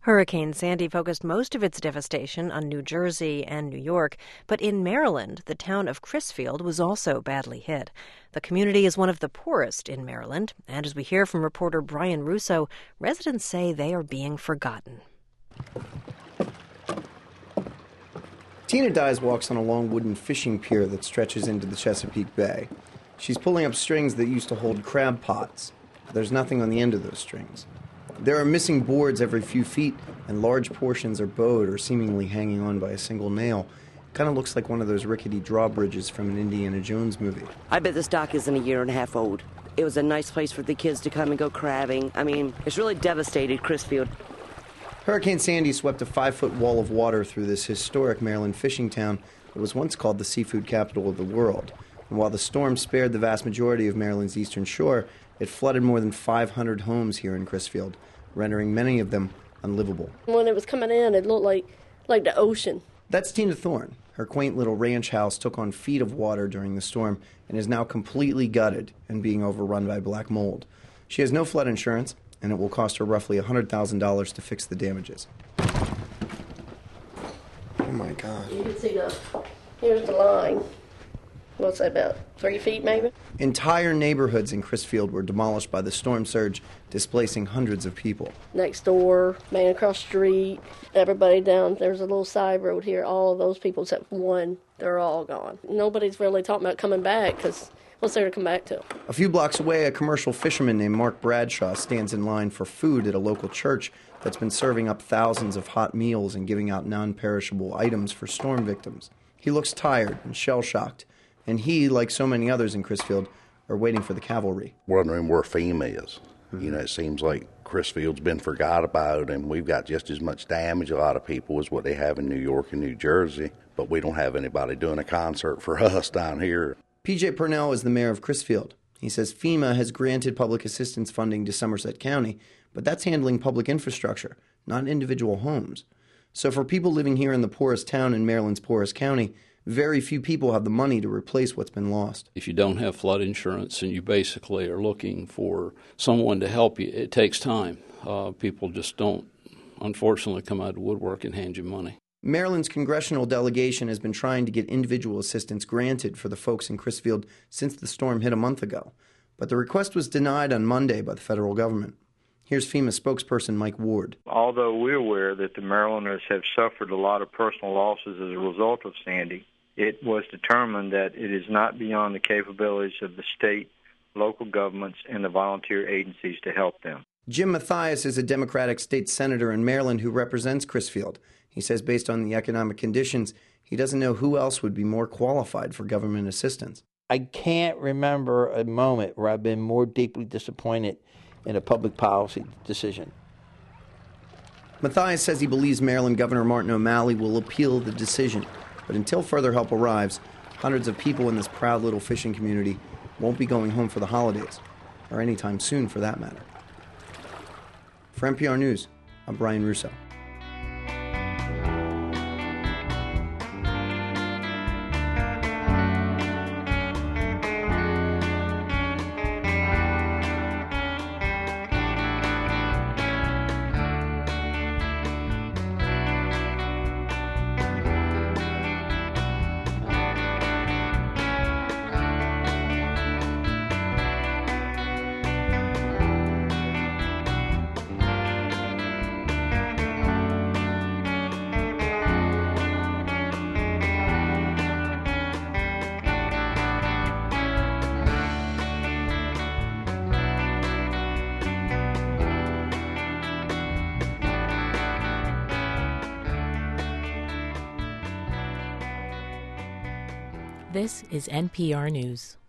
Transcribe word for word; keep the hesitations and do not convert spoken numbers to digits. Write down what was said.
Hurricane Sandy focused most of its devastation on New Jersey and New York, but in Maryland, the town of Crisfield was also badly hit. The community is one of the poorest in Maryland, and as we hear from reporter Brian Russo, residents say they are being forgotten. Tina Dyes walks on a long wooden fishing pier that stretches into the Chesapeake Bay. She's pulling up strings that used to hold crab pots. There's nothing on the end of those strings. There are missing boards every few feet, and large portions are bowed or seemingly hanging on by a single nail. Kind of looks like one of those rickety drawbridges from an Indiana Jones movie. I bet this dock isn't a year and a half old. It was a nice place for the kids to come and go crabbing. I mean, it's really devastated Crisfield. Hurricane Sandy swept a five-foot wall of water through this historic Maryland fishing town that was once called the seafood capital of the world. And while the storm spared the vast majority of Maryland's eastern shore, it flooded more than five hundred homes here in Crisfield, rendering many of them unlivable. When it was coming in, it looked like, like the ocean. That's Tina Thorne. Her quaint little ranch house took on feet of water during the storm and is now completely gutted and being overrun by black mold. She has no flood insurance, and it will cost her roughly one hundred thousand dollars to fix the damages. Oh my God. You can see the, here's the line. What's that, about three feet maybe? Entire neighborhoods in Crisfield were demolished by the storm surge, displacing hundreds of people. Next door, man across the street, everybody down, there's a little side road here, all of those people except one, they're all gone. Nobody's really talking about coming back because what's there to come back to? A few blocks away, a commercial fisherman named Mark Bradshaw stands in line for food at a local church that's been serving up thousands of hot meals and giving out non-perishable items for storm victims. He looks tired and shell-shocked, and he, like so many others in Crisfield, are waiting for the cavalry. Wondering where FEMA is. Mm-hmm. You know, it seems like Crisfield's been forgot about, and we've got just as much damage, a lot of people, as what they have in New York and New Jersey, but we don't have anybody doing a concert for us down here. P J Purnell is the mayor of Crisfield. He says FEMA has granted public assistance funding to Somerset County, but that's handling public infrastructure, not individual homes. So for people living here in the poorest town in Maryland's poorest county, very few people have the money to replace what's been lost. If you don't have flood insurance and you basically are looking for someone to help you, it takes time. Uh, people just don't, unfortunately, come out of the woodwork and hand you money. Maryland's congressional delegation has been trying to get individual assistance granted for the folks in Crisfield since the storm hit a month ago. But the request was denied on Monday by the federal government. Here's FEMA spokesperson Mike Ward. Although we're aware that the Marylanders have suffered a lot of personal losses as a result of Sandy, it was determined that it is not beyond the capabilities of the state, local governments, and the volunteer agencies to help them. Jim Mathias is a Democratic state senator in Maryland who represents Crisfield. He says based on the economic conditions, he doesn't know who else would be more qualified for government assistance. I can't remember a moment where I've been more deeply disappointed in a public policy decision. Mathias says he believes Maryland Governor Martin O'Malley will appeal the decision. But until further help arrives, hundreds of people in this proud little fishing community won't be going home for the holidays, or anytime soon for that matter. For N P R News, I'm Brian Russo. This is N P R News.